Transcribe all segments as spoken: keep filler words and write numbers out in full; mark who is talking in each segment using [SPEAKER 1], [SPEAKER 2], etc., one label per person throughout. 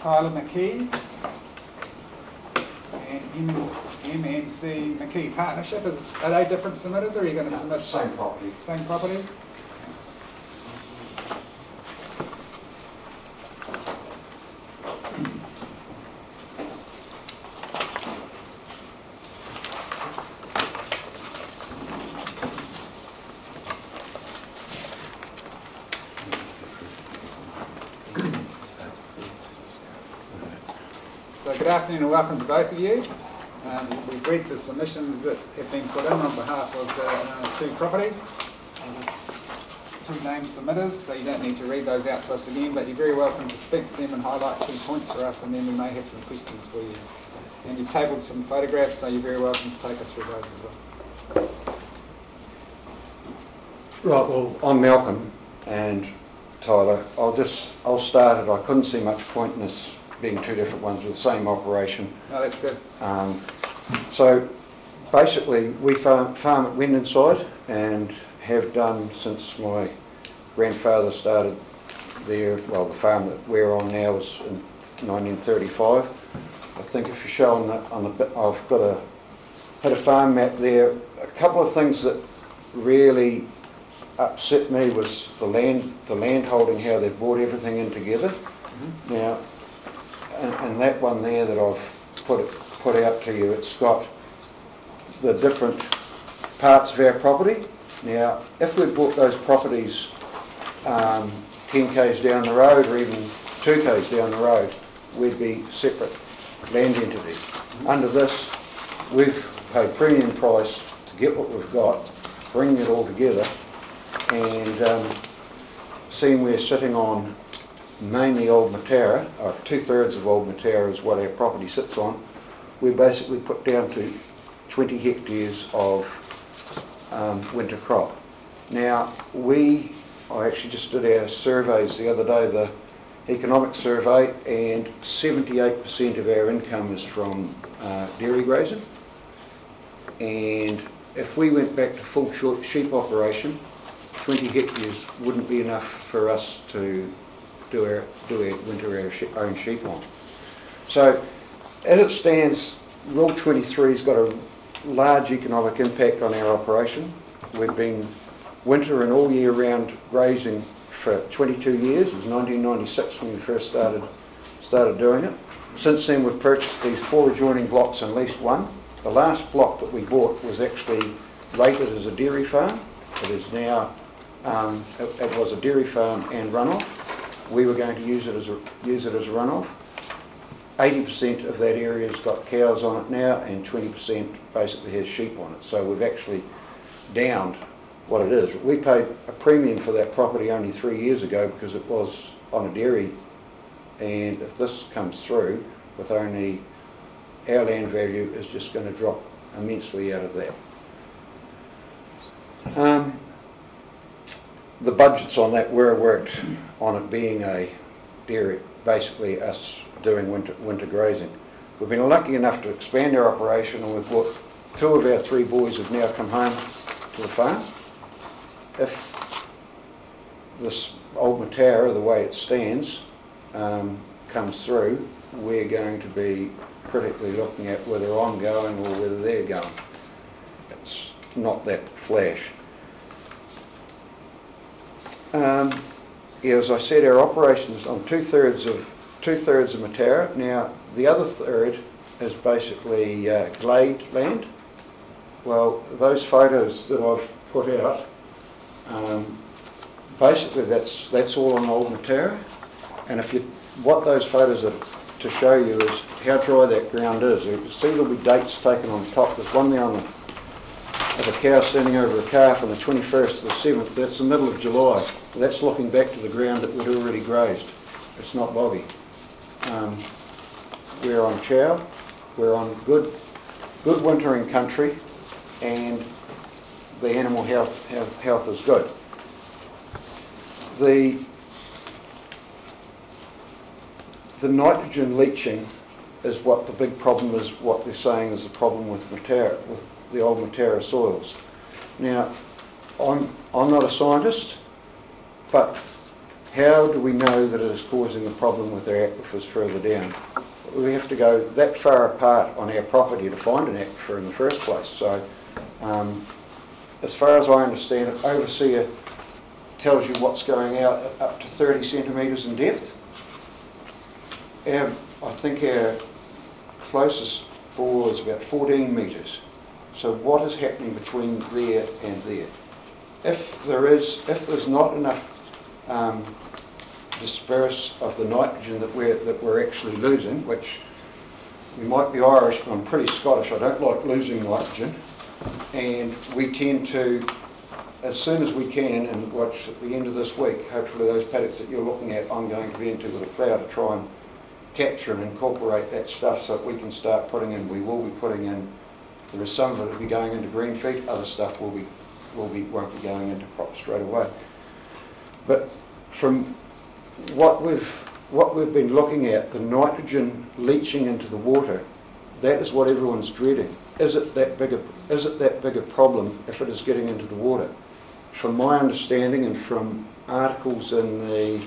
[SPEAKER 1] Tyler McKee and M N C McKee Partnership. Is, are they different submitters, or are you going to
[SPEAKER 2] No,
[SPEAKER 1] submit
[SPEAKER 2] same property?
[SPEAKER 1] Same property. So good afternoon and welcome to both of you. Um, we've read the submissions that have been put in on behalf of the uh, two properties. Um, two named submitters, so you don't need to read those out to us again, but you're very welcome to speak to them and highlight key points for us, and then we may have some questions for you. And you've tabled some photographs, so you're very welcome to take us through those as well.
[SPEAKER 2] Right, well, I'm Malcolm and Tyler. I'll just, I'll start it. I couldn't see much point in this being two different ones with the same operation.
[SPEAKER 1] Oh, that's good.
[SPEAKER 2] Um, so basically we farm, farm at Wendonside and have done since my grandfather started there. Well, the farm that we're on now was in nineteen thirty-five. I think if you show on the, on the I've got a, had a farm map there. A couple of things that really upset me was the land, the land holding, how they've brought everything in together. Mm-hmm. Now, and, and that one there that I've put put out to you, it's got the different parts of our property. Now, if we bought those properties um, ten k's down the road, or even two k's down the road, we'd be separate land entities. Mm-hmm. Under this, we've paid premium price to get what we've got, bringing it all together, and um, seeing we're sitting on mainly Old Matara, or two-thirds of Old Matara is what our property sits on. We basically put down to twenty hectares of um, winter crop. Now, we, I actually just did our surveys the other day, the economic survey, and seventy-eight percent of our income is from uh, dairy grazing. And if we went back to full sheep operation, twenty hectares wouldn't be enough for us to do our, do our winter our own sheep on. So as it stands, Rule twenty-three's got a large economic impact on our operation. We've been winter and all year round grazing for twenty-two years. It was nineteen ninety-six when we first started started doing it. Since then we've purchased these four adjoining blocks and leased one. The last block that we bought was actually rated as a dairy farm. It is now, um, it, it was a dairy farm and runoff. We were going to use it as a, use it as a runoff. eighty percent of that area's got cows on it now, and twenty percent basically has sheep on it. So we've actually downed what it is. We paid a premium for that property only three years ago because it was on a dairy, and if this comes through with only our land value is just going to drop immensely out of that. Um, the budgets on that were worked on it being a dairy, basically us doing winter, winter grazing. We've been lucky enough to expand our operation, and we've brought two of our three boys have now come home to the farm. If this Old Matara, the way it stands, um, comes through, we're going to be critically looking at whether I'm going or whether they're going. It's not that flash. Um, yeah, as I said, our operation is on two-thirds of two-thirds of Matara. Now, the other third is basically uh, glade land. Well, those photos that I've put out, um, basically that's that's all on Old Matara. And if you, what those photos are to show you is how dry that ground is. You can see there'll be dates taken on the top. There's one there on the of a cow standing over a calf on the twenty-first to the seventh. That's the middle of July. That's looking back to the ground that we'd already grazed. It's not boggy. Um, we're on chow. We're on good, good wintering country, and the animal health health, health is good. The the nitrogen leaching is what the big problem is. What they're saying is the problem with Matara, with the old Matara soils. Now, I'm I'm not a scientist, but how do we know that it is causing a problem with our aquifers further down? We have to go that far apart on our property to find an aquifer in the first place. So um, as far as I understand it, Overseer tells you what's going out at up to thirty centimetres in depth. Our, I think our closest bore is about fourteen metres. So what is happening between there and there? If there is, if there's not enough um, disperse of the nitrogen that we're that we're actually losing, which we might be Irish, but I'm pretty Scottish. I don't like losing nitrogen, and we tend to, as soon as we can, and watch at the end of this week, hopefully those paddocks that you're looking at, I'm going to be into with a plough to try and capture and incorporate that stuff so that we can start putting in. We will be putting in. There is some of it will be going into green feed. Other stuff will be will be won't be going into crop straight away. But from what we've what we've been looking at, the nitrogen leaching into the water, that is what everyone's dreading. Is it that big a is it that big a problem if it is getting into the water? From my understanding and from articles in the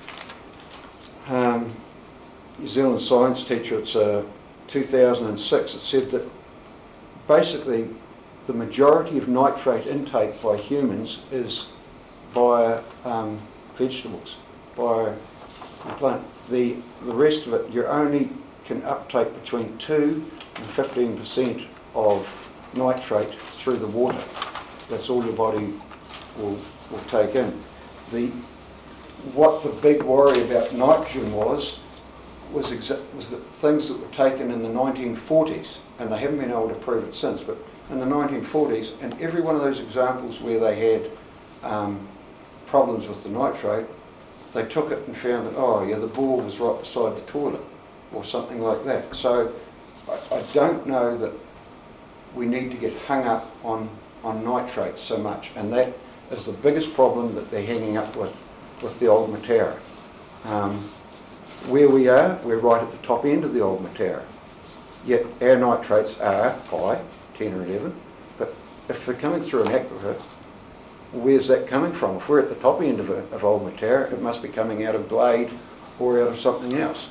[SPEAKER 2] um, New Zealand Science Teacher, it's uh, two thousand six, it said that basically the majority of nitrate intake by humans is via um, vegetables, via the plant. The, the rest of it, you only can uptake between two and fifteen percent of nitrate through the water. That's all your body will, will take in. The, what the big worry about nitrogen was, was, exa was that things that were taken in the nineteen forties, and they haven't been able to prove it since, but in the nineteen forties, and every one of those examples where they had um, problems with the nitrate, they took it and found that, oh yeah, the bore was right beside the toilet, or something like that. So I, I don't know that we need to get hung up on, on nitrates so much, and that is the biggest problem that they're hanging up with, with the old Matara. Um, where we are, we're right at the top end of the old Matara. Yet our nitrates are high, ten or eleven, but if they're coming through an aquifer, where's that coming from? If we're at the top end of, a, of old Matara, it must be coming out of Glade or out of something else.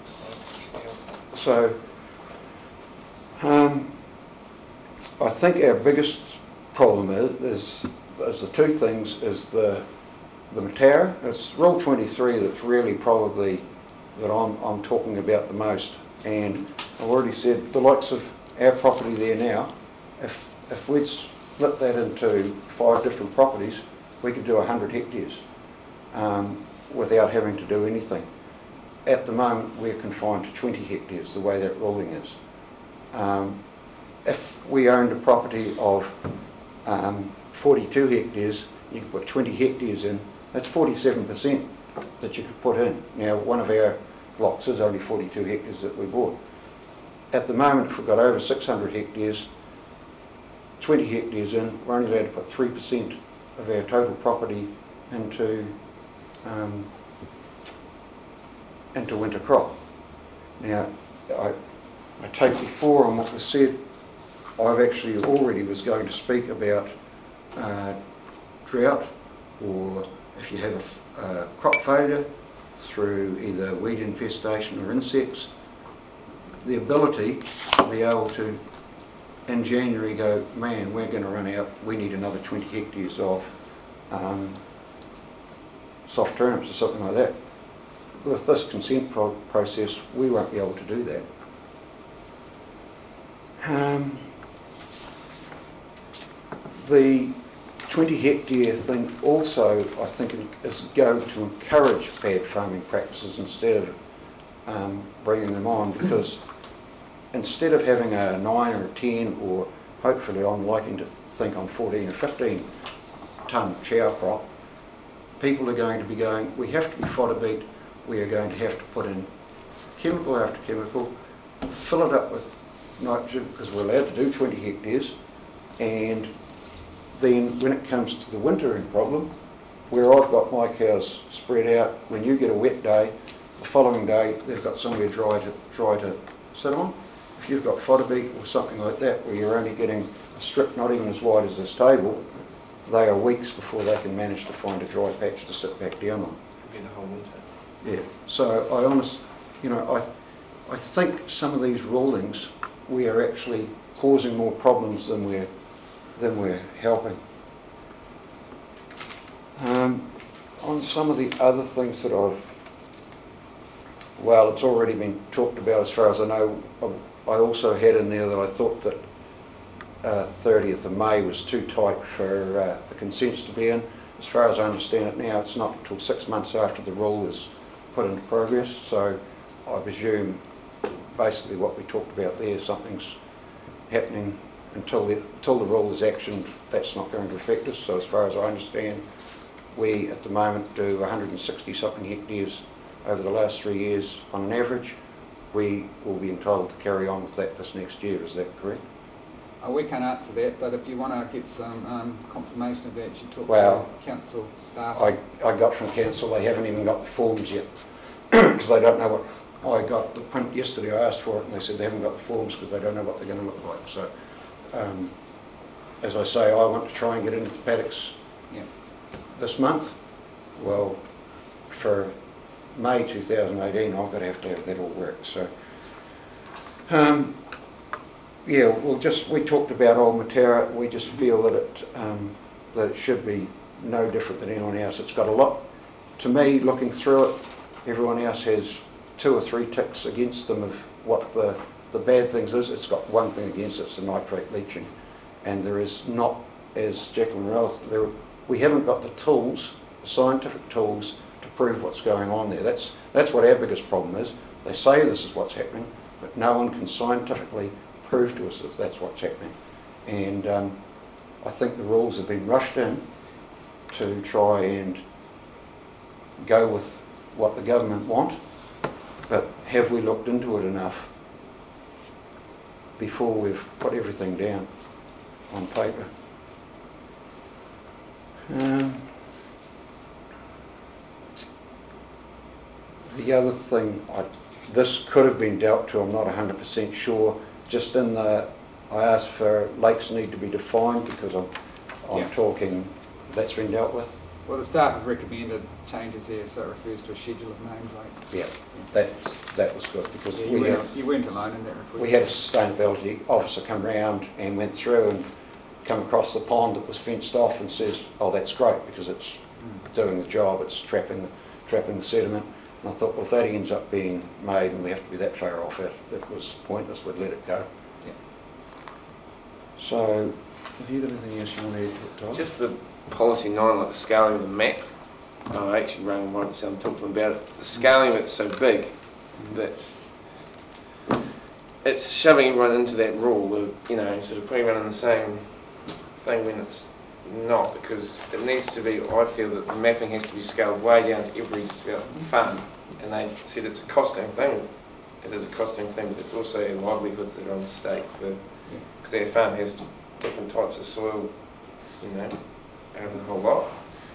[SPEAKER 2] So um, I think our biggest problem is, is, is the two things, is the, the Matara. It's Rule twenty-three that's really probably that I'm, I'm talking about the most. And I've already said the likes of our property there now, if, if we'd split that into five different properties, we could do one hundred hectares um, without having to do anything. At the moment, we're confined to twenty hectares, the way that ruling is. Um, if we owned a property of um, forty-two hectares, you could put twenty hectares in, that's forty-seven percent that you could put in. Now, one of our blocks is only forty-two hectares that we bought. At the moment, if we've got over six hundred hectares, twenty hectares in, we're only allowed to put three percent of our total property into um, into winter crop. Now, I, I take before on what was said, I've actually already was going to speak about uh, drought, or if you have a uh, crop failure through either weed infestation or insects, the ability to be able to in January go, man, we're going to run out, we need another twenty hectares of um, soft turnips or something like that. With this consent pro process, we won't be able to do that. Um, the twenty hectare thing also, I think, is going to encourage bad farming practices instead of um, bringing them on, because instead of having a nine or a ten, or hopefully I'm liking to think on fourteen or fifteen tonne chow crop, people are going to be going, we have to be fodder beat, we are going to have to put in chemical after chemical, fill it up with nitrogen, because we're allowed to do twenty hectares, and then when it comes to the wintering problem, where I've got my cows spread out, when you get a wet day, the following day they've got somewhere dry to, dry to sit on. If you've got fodder beet or something like that, where you're only getting a strip not even as wide as this table, they are weeks before they can manage to find a dry patch to sit back down on.
[SPEAKER 3] be the whole winter.
[SPEAKER 2] Yeah, so I honest, you know, I, I think some of these rulings, we are actually causing more problems than we're, than we're helping. Um, on some of the other things that I've, well, it's already been talked about as far as I know. I also had in there that I thought that uh, thirtieth of May was too tight for uh, the consents to be in. As far as I understand it now, it's not until six months after the rule is put into progress, so I presume basically what we talked about there, something's happening until the, until the rule is actioned, that's not going to affect us. So as far as I understand, we at the moment do one hundred sixty something hectares over the last three years on an average. We will be entitled to carry on with that this next year, is that correct?
[SPEAKER 1] Uh, we can't answer that, but if you want to get some um, confirmation of that, you talk
[SPEAKER 2] well,
[SPEAKER 1] to council staff.
[SPEAKER 2] I, I got from council, they haven't even got the forms yet, because they don't know what, I got the print yesterday, I asked for it, and they said they haven't got the forms because they don't know what they're going to look like. So, um, as I say, I want to try and get into the paddocks
[SPEAKER 1] yeah.
[SPEAKER 2] this month. Well, for May two thousand eighteen, I've got to have to have that all work. So, um, yeah, we'll just, we talked about Old Matara. We just feel that it um, that it should be no different than anyone else. It's got a lot, to me, looking through it, everyone else has two or three ticks against them of what the, the bad things is. It's got one thing against it, it's the nitrate leaching. And there is not, as Jacqueline Ralph, there, we haven't got the tools, the scientific tools, to prove what's going on there. That's, that's what our biggest problem is. They say this is what's happening, but no one can scientifically prove to us that that's what's happening. And um, I think the rules have been rushed in to try and go with what the government want, but have we looked into it enough before we've put everything down on paper? Um, the other thing, I, this could have been dealt to, I'm not one hundred percent sure. Just in the, I asked for lakes need to be defined because I'm, I'm
[SPEAKER 1] yeah.
[SPEAKER 2] talking, that's been dealt with.
[SPEAKER 1] Well, the staff have recommended changes there, so it refers to a schedule of named lakes.
[SPEAKER 2] Yeah, that that was good because
[SPEAKER 1] yeah,
[SPEAKER 2] we
[SPEAKER 1] you,
[SPEAKER 2] had,
[SPEAKER 1] weren't, you weren't alone in that request.
[SPEAKER 2] we had a sustainability officer come round and went through and come across the pond that was fenced off and says, oh, that's great because it's mm. doing the job, it's trapping the, trapping the sediment. And I thought, well, if that ends up being made and we have to be that far off it, it was pointless, we'd let it go.
[SPEAKER 1] Yeah.
[SPEAKER 2] So, have you got anything else you want to add to it, Todd?
[SPEAKER 3] Just the policy nine, like the scaling of the map. I actually rang and wrote and talked to them about it. The scaling of it's so big that it's shoving everyone into that rule of, you know, sort of putting everyone in the same thing when it's not, because it needs to be, I feel that the mapping has to be scaled way down to every farm, and they said it's a costing thing. It is a costing thing, but it's also livelihoods that are on stake for, because their farm has different types of soil, you know, over the whole lot.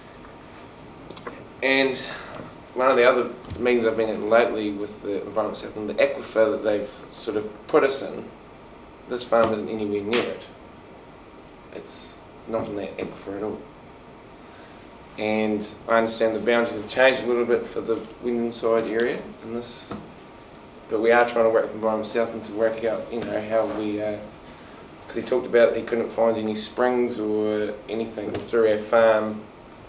[SPEAKER 3] And one of the other meetings I've been at lately with the Environment South and the aquifer that they've sort of put us in, this farm isn't anywhere near it. It's not in that aquifer at all. And I understand the boundaries have changed a little bit for the Wyndonside area in this, but we are trying to work with Environment South and to work out, you know, how we, because uh, he talked about he couldn't find any springs or anything through our farm.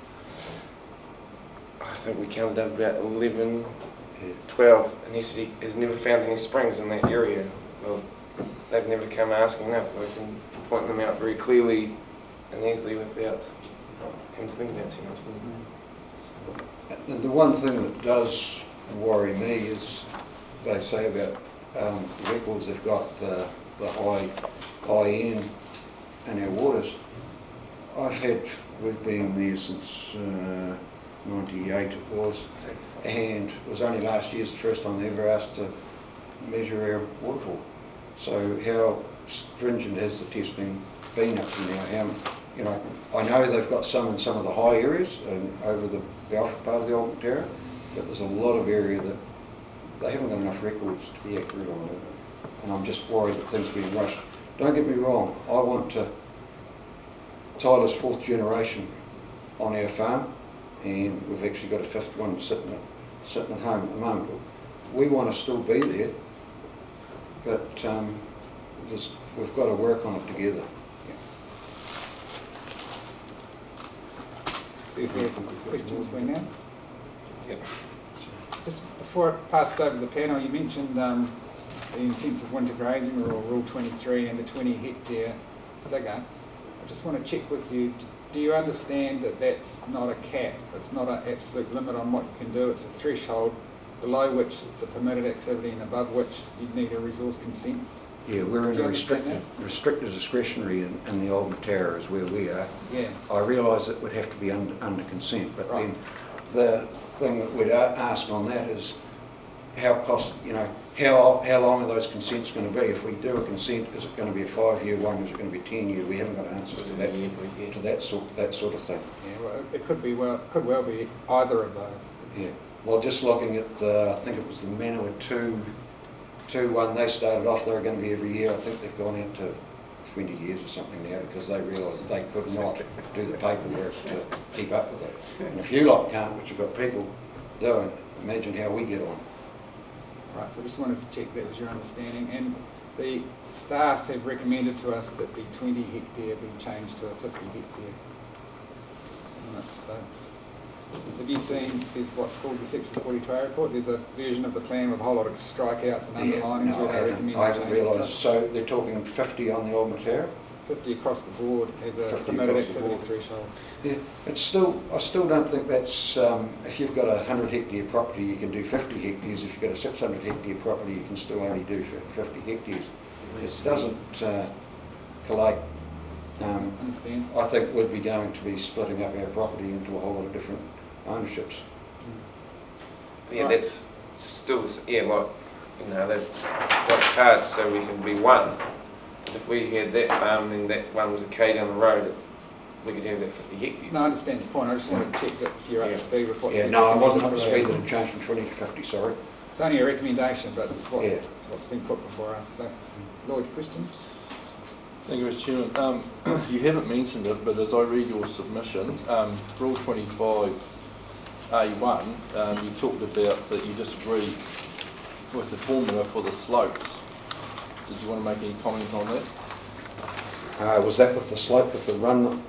[SPEAKER 3] I think we counted up about eleven, twelve, and he said he has never found any springs in that area. Well, they've never come asking enough. I can point them out very clearly and easily without having to think about too much.
[SPEAKER 2] Mm-hmm. The one thing that does worry me is they say about um, records they've got the, the high, high end in our waters. I've had, we've been there since uh, ninety-eight it was, and it was only last year's the first time they ever asked to measure our waterfall. So how stringent has the testing been up to now? How, you know, I know they've got some in some of the high areas and over the Balfour part of the Old Matara, but there's a lot of area that they haven't got enough records to be accurate on it. And I'm just worried that things are being rushed. Don't get me wrong, I want to, Tyler's fourth generation on our farm, and we've actually got a fifth one sitting at, sitting at home at the moment. We want to still be there, but um, just, we've got to work on it together.
[SPEAKER 1] See if there's some questions for you now.
[SPEAKER 3] Yep.
[SPEAKER 1] Just before I pass it over to the panel, you mentioned um, the intensive winter grazing rule, Rule twenty-three, and the twenty hectare figure. I just want to check with you, do you understand that that's not a cap, it's not an absolute limit on what you can do, it's a threshold below which it's a permitted activity and above which you need a resource consent?
[SPEAKER 2] Yeah, we're in
[SPEAKER 1] Do you
[SPEAKER 2] a
[SPEAKER 1] understand
[SPEAKER 2] restricted, restricted discretionary in, in the old Matara is where we are.
[SPEAKER 1] Yeah.
[SPEAKER 2] I realise it would have to be under, under consent, but
[SPEAKER 1] Right.
[SPEAKER 2] then the thing that we'd a- ask on that is how cost, you know, how how long are those consents going to be? If we do a consent, is it going to be a five-year one? Is it going to be ten year? We haven't got answers to that, to that sort that sort of thing.
[SPEAKER 1] Yeah, well, it could be well, could well be either of those.
[SPEAKER 2] Yeah. Well, just looking at the, I think it was the Manawa two, two one. They started off they were going to be every year. I think they've gone out to twenty years or something now because they realised they could not do the paperwork to keep up with it. And if you lot can't, which you've got people doing, imagine how we get on.
[SPEAKER 1] Right, so I just wanted to check that was your understanding. And the staff have recommended to us that the twenty hectare be changed to a fifty hectare. Right, so, have you seen, there's what's called the Section forty-two A report? There's a version of the plan with a whole lot of strikeouts and underlinings
[SPEAKER 2] Yeah, no,
[SPEAKER 1] where
[SPEAKER 2] I
[SPEAKER 1] they
[SPEAKER 2] haven't,
[SPEAKER 1] recommend
[SPEAKER 2] I haven't
[SPEAKER 1] changes to
[SPEAKER 2] realised. So they're talking fifty on the old Matara?
[SPEAKER 1] fifty across the board as a
[SPEAKER 2] fifty
[SPEAKER 1] permitted
[SPEAKER 2] across the
[SPEAKER 1] activity
[SPEAKER 2] board.
[SPEAKER 1] threshold.
[SPEAKER 2] Yeah, it's still, I still don't think that's, um, if you've got a one hundred hectare property, you can do fifty hectares. If you've got a six hundred hectare property, you can still only do fifty hectares. It doesn't uh, collate. Um,
[SPEAKER 1] Understand?
[SPEAKER 2] I think we'd be going to be splitting up our property into a whole lot of different ownerships.
[SPEAKER 3] Yeah,
[SPEAKER 1] Right.
[SPEAKER 3] that's still, the s- yeah, like, you know, they've got cards so we can be one. But if we had that farm, then that one was a K down the road, we could have that fifty hectares.
[SPEAKER 1] No, I understand the point. I just wanted to check that if you're up to
[SPEAKER 3] Yeah.
[SPEAKER 1] speed with what
[SPEAKER 2] Yeah,
[SPEAKER 1] you've
[SPEAKER 2] no, I wasn't up to
[SPEAKER 1] recommended
[SPEAKER 2] speed
[SPEAKER 1] us.
[SPEAKER 2] that it changed from twenty to fifty, sorry.
[SPEAKER 1] It's only a recommendation, but it's what,
[SPEAKER 2] Yeah.
[SPEAKER 1] what's been put before us. So, Lloyd, questions?
[SPEAKER 4] Thank you, Mister Chairman. Um, you haven't mentioned it, but as I read your submission, um, Rule twenty-five A one, um, you talked about that you disagree with the formula for the slopes. Did you want to make any comment on that?
[SPEAKER 2] Uh, was that with the slope, with the run?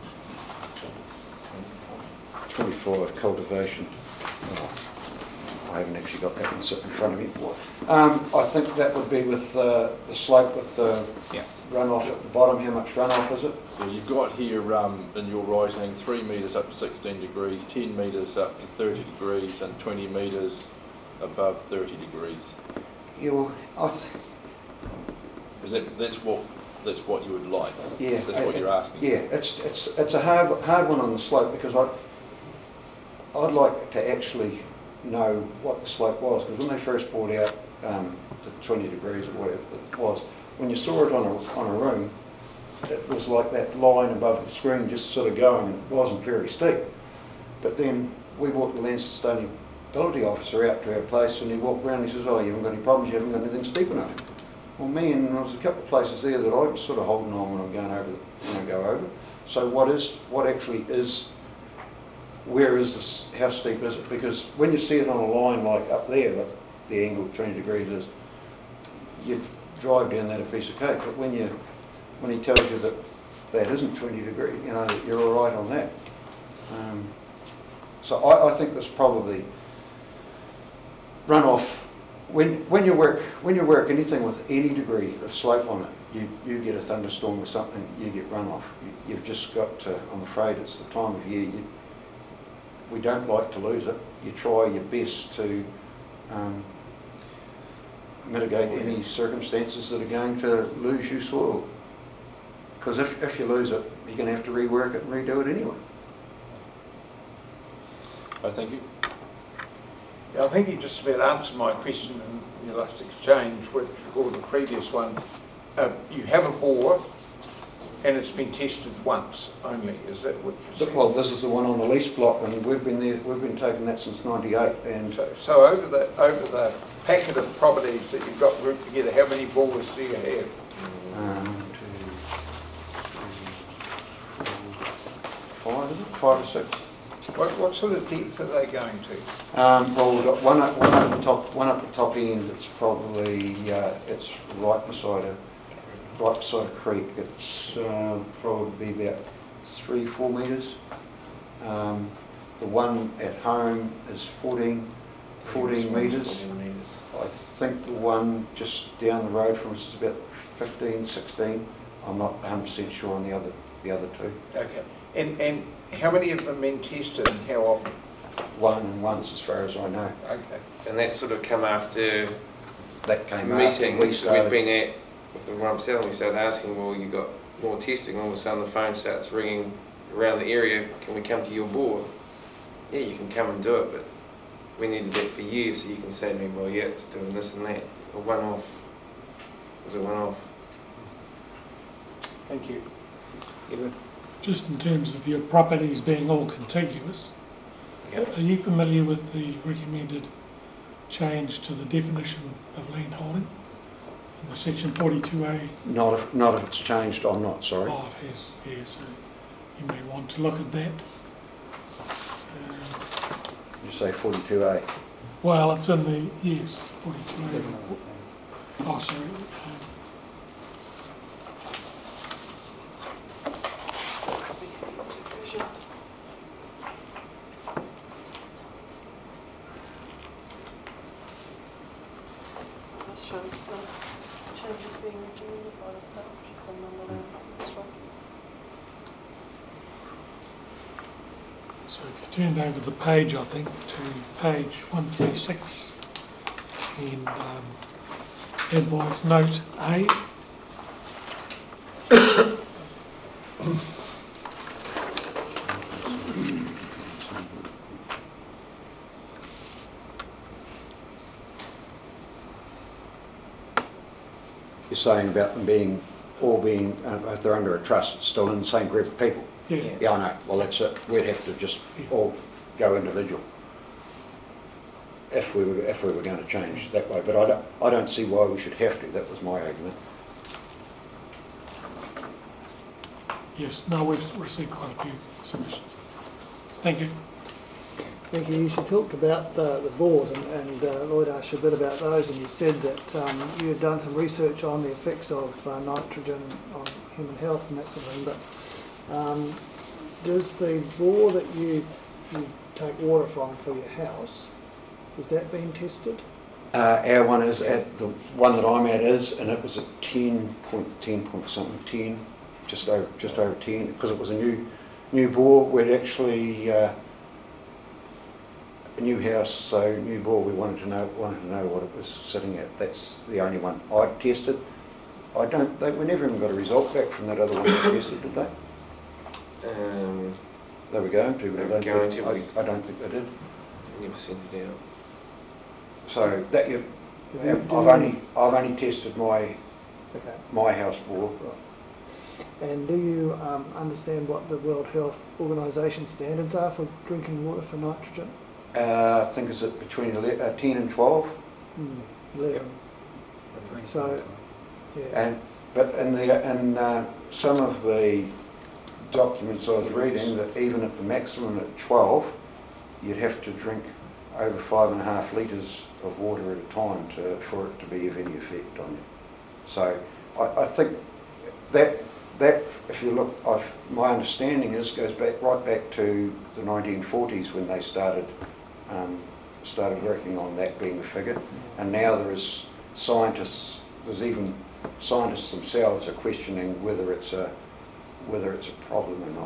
[SPEAKER 2] twenty-five, cultivation. Oh, I haven't actually got that one sitting in front of me. Um, I think that would be with uh, the slope with the
[SPEAKER 1] Yeah.
[SPEAKER 2] runoff at the bottom. How much runoff is it?
[SPEAKER 4] So you've got here um, in your writing three metres up to sixteen degrees, ten metres up to thirty degrees, and twenty metres above thirty degrees.
[SPEAKER 2] Yeah, well, I th-
[SPEAKER 4] Is that that's what that's what you would like?
[SPEAKER 2] yeah,
[SPEAKER 4] That's what
[SPEAKER 2] uh,
[SPEAKER 4] you're asking.
[SPEAKER 2] Yeah, it's it's it's a hard hard one on the slope because I I'd like to actually know what the slope was because when they first brought out um, the twenty degrees or whatever it was, when you saw it on a on a room, it was like that line above the screen just sort of going, and it wasn't very steep. But then we brought the land sustainability officer out to our place and he walked around and he says, oh, you haven't got any problems, you haven't got anything steep enough. Well, me and there was a couple of places there that I was sort of holding on when I'm going over, the, when I go over. So what is, what actually is, where is this, how steep is it? Because when you see it on a line like up there, like the angle of twenty degrees is, you drive down that a piece of cake. But when you, when he tells you that that isn't twenty degrees, you know, that you're all right on that. Um, so I, I think there's probably runoff. When when you work when you work anything with any degree of slope on it, you you get a thunderstorm or something, you get runoff. You, you've just got to. I'm afraid it's the time of year. You, we don't like to lose it. You try your best to um, mitigate any circumstances that are going to lose you soil. Because if if you lose it, you're going to have to rework it and redo it anyway.
[SPEAKER 4] Oh, thank you.
[SPEAKER 5] Yeah, I think you just about answered my question in the last exchange, which, or the previous one. Uh, you have a bore, and it's been tested once only. Is that what you said?
[SPEAKER 2] Well, this is the one on the lease block, and we've been there. We've been taking that since ninety-eight, and
[SPEAKER 5] So, so over the over the packet of properties that you've got grouped together, how many bores do you have?
[SPEAKER 2] um, two, three, four, five, is it? Five or six.
[SPEAKER 5] What, what sort of depth are they going to?
[SPEAKER 2] Um, well, we've got one up, one up the top, one up the top end. It's probably uh, it's right beside a right beside a creek. It's uh, probably about three, four metres. Um, the one at home is fourteen, fourteen metres.
[SPEAKER 3] fourteen metres.
[SPEAKER 2] I think the one just down the road from us is about fifteen, sixteen. I'm not one hundred percent sure on the other the other two.
[SPEAKER 5] Okay. And, and how many have been tested and how often?
[SPEAKER 2] One and once, as far as I know.
[SPEAKER 5] Okay.
[SPEAKER 3] And that's sort of come after
[SPEAKER 2] That came after we
[SPEAKER 3] meetings we've
[SPEAKER 2] started.
[SPEAKER 3] been at with the Rump Settlement. We started asking, well, you got more testing, all of a sudden the phone starts ringing around the area, can we come to your board? Yeah, you can come and do it, but we needed that for years, so you can say to me, well, yeah, it's doing this and that. A one-off. It was a one-off.
[SPEAKER 5] Thank you.
[SPEAKER 1] Edward?
[SPEAKER 6] Just in terms of your properties being all contiguous,
[SPEAKER 3] Yep.
[SPEAKER 6] are you familiar with the recommended change to the definition of land holding in the section forty-two A?
[SPEAKER 2] Not if, not if it's changed, I'm not, sorry.
[SPEAKER 6] Oh, it has, yeah, so you may want to look at that. Um,
[SPEAKER 2] You say forty-two A.
[SPEAKER 6] Well, it's in the, yes, forty-two A. Oh, sorry. um,
[SPEAKER 7] So this shows the changes being recommended by the staff, just on number one, strong.
[SPEAKER 6] So if you turned over the page, I think, to page one thirty-six and um, advice note A.
[SPEAKER 2] You're saying about them being, all being, uh, if they're under a trust, it's still in the same group of people.
[SPEAKER 6] Yeah,
[SPEAKER 2] Yeah, I know. Well, that's it. We'd have to just all go individual if we were if we were going to change that way. But I don't I don't see why we should have to. That was my argument.
[SPEAKER 6] yes, no, we've received quite a few submissions. Thank you.
[SPEAKER 8] Thank you. You talked about the, the board, and, and uh, Lloyd asked you a bit about those, and you said that um, you had done some research on the effects of uh, nitrogen on human health and that sort of thing. But um, does the bore that you you take water from for your house, has that been tested?
[SPEAKER 2] Uh, our one is at the one that I'm at is, and it was at ten point ten point something ten, just over just over ten, because it was a new new bore. We'd actually. Uh, A new house, so new bore. We wanted to know wanted to know what it was sitting at. That's the only one I tested. I don't. They we never even got a result back from that other one we tested, did they?
[SPEAKER 3] Um,
[SPEAKER 2] They were going to.
[SPEAKER 3] They
[SPEAKER 2] But
[SPEAKER 3] were
[SPEAKER 2] I, don't
[SPEAKER 3] going
[SPEAKER 2] think,
[SPEAKER 3] to,
[SPEAKER 2] I, I don't think they did.
[SPEAKER 3] never sent it out.
[SPEAKER 2] So that you,
[SPEAKER 8] You
[SPEAKER 2] I've
[SPEAKER 8] do-
[SPEAKER 2] only I've only tested my
[SPEAKER 8] Okay.
[SPEAKER 2] my house bore.
[SPEAKER 8] And do you um, understand what the World Health Organisation standards are for drinking water for nitrogen?
[SPEAKER 2] Uh, I think it's at between ele- uh, ten and twelve.
[SPEAKER 8] Hmm, eleven. So, yeah.
[SPEAKER 2] And but in the in uh, some of the documents I was reading, that even at the maximum at twelve, you'd have to drink over five and a half litres of water at a time to for it to be of any effect on you. So I, I think that that if you look, I've, my understanding is goes back right back to the nineteen forties when they started. Um, started working on that being the figure, and now there is scientists. There's even scientists themselves are questioning whether it's a whether it's a problem or not.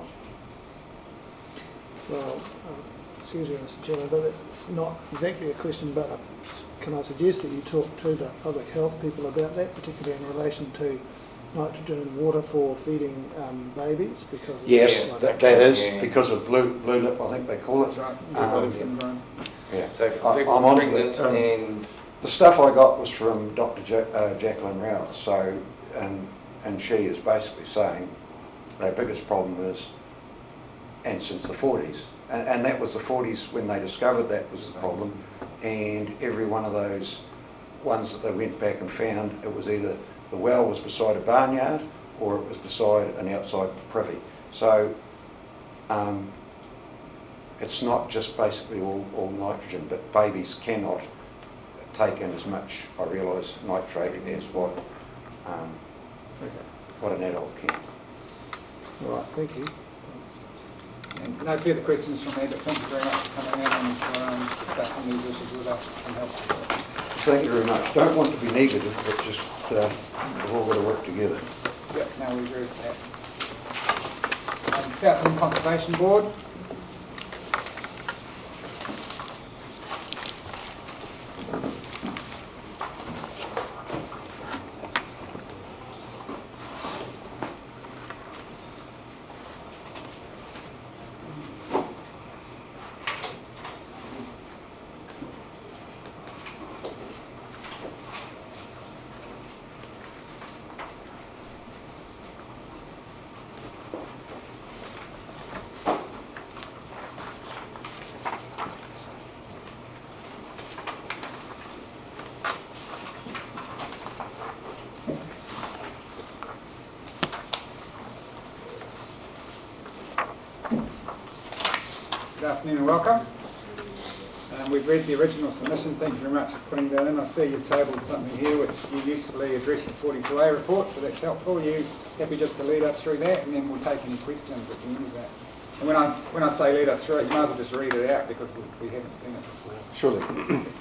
[SPEAKER 8] Well, um, excuse me, Mister Chairman, but it's not exactly a question, but uh, can I suggest that you talk to the public health people about that, particularly in relation to nitrogen in water for feeding um, babies? Because it's
[SPEAKER 2] Yes,
[SPEAKER 8] like-
[SPEAKER 2] that, that is
[SPEAKER 3] Yeah.
[SPEAKER 2] because of blue blue lip, I think they call it.
[SPEAKER 1] That's right.
[SPEAKER 2] Um,
[SPEAKER 1] Blue syndrome.
[SPEAKER 2] Yeah.
[SPEAKER 3] So for
[SPEAKER 2] I-
[SPEAKER 3] people
[SPEAKER 2] I'm on
[SPEAKER 3] pregnant
[SPEAKER 2] it, um,
[SPEAKER 3] and
[SPEAKER 2] The stuff I got was from Doctor Ja- uh, Jacqueline Routh, so, and, and she is basically saying their biggest problem is, and since the forties, and, and that was the forties when they discovered that was the problem, and every one of those ones that they went back and found, it was either the well was beside a barnyard or it was beside an outside privy. So, um, it's not just basically all, all nitrogen, but babies cannot take in as much, I realise, nitrate as what um, what an adult can.
[SPEAKER 8] All right, thank you.
[SPEAKER 1] And no further questions from me, but thank you very much for coming in and for um, discussing these issues with us and help.
[SPEAKER 2] Thank you very much. Don't want to be negative, but just uh, we've all got to work together.
[SPEAKER 1] Yeah, no, we agree with that. Um, Southland Conservation Board. Good afternoon and welcome. Um, we've read the original submission. Thank you very much for putting that in. I see you've tabled something here which you usefully addressed the forty-two A report, so that's helpful. Are you happy just to lead us through that, and then we'll take any questions at the end of that? And when I when I say lead us through it, you might as well just read it out because we, we haven't seen it before.
[SPEAKER 2] Surely.